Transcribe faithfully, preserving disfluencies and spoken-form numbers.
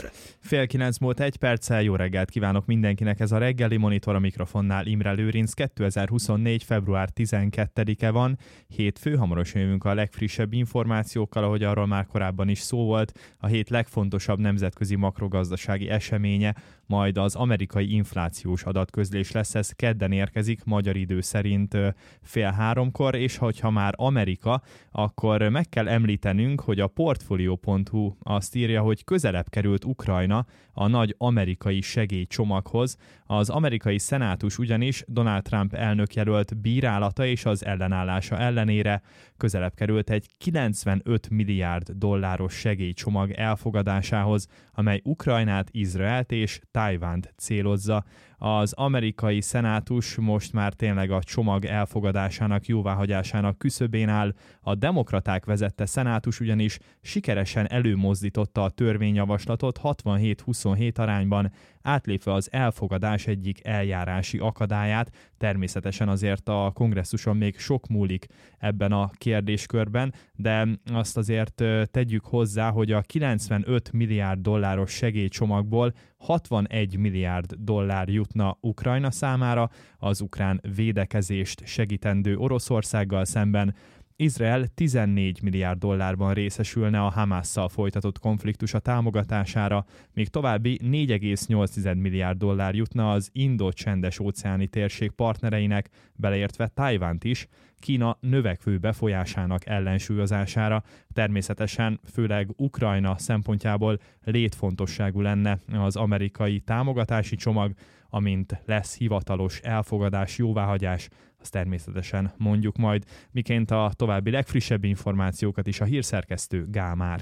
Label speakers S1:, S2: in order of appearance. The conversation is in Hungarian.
S1: Monitor.
S2: Fél kilenc múlt egy perccel, jó reggelt kívánok mindenkinek, ez a reggeli Monitor, a mikrofonnál Imre Lőrinc. kétezer-huszonnégy. február tizenkettedike van, hétfő, hamarosan jövünk a legfrissebb információkkal, ahogy arról már korábban is szó volt. A hét legfontosabb nemzetközi makrogazdasági eseménye majd az amerikai inflációs adatközlés lesz, ez kedden érkezik, magyar idő szerint fél háromkor, és hogyha már Amerika, akkor meg kell említenünk, hogy a Portfolio pont hu azt írja, hogy közelebb került Ukrajna a nagy amerikai segélycsomaghoz. Az amerikai szenátus ugyanis Donald Trump elnökjelölt bírálata és az ellenállása ellenére közelebb került egy kilencvenöt milliárd dolláros segélycsomag elfogadásához, amely Ukrajnát, Izraelt és Tajvánt célozza. Az amerikai szenátus most már tényleg a csomag elfogadásának, jóváhagyásának küszöbén áll. A demokraták vezette szenátus ugyanis sikeresen előmozdította a törvényjavaslatot hatvanhét huszonhét arányban, átlépve az elfogadás egyik eljárási akadályát. Természetesen azért a kongresszuson még sok múlik ebben a kérdéskörben, de azt azért tegyük hozzá, hogy a kilencvenöt milliárd dolláros segélycsomagból hatvanegy milliárd dollár jutna Ukrajna számára, az ukrán védekezést segítendő Oroszországgal szemben. Izrael tizennégy milliárd dollárban részesülne a Hamasszal folytatott konfliktusa támogatására, míg további négy egész nyolc milliárd dollár jutna az Indo-csendes óceáni térség partnereinek, beleértve Tajvánt is, Kína növekvő befolyásának ellensúlyozására. Természetesen főleg Ukrajna szempontjából létfontosságú lenne az amerikai támogatási csomag, amint lesz hivatalos elfogadás, jóváhagyás, azt természetesen mondjuk majd, miként a további legfrissebb információkat is a hírszerkesztő Gál Márk.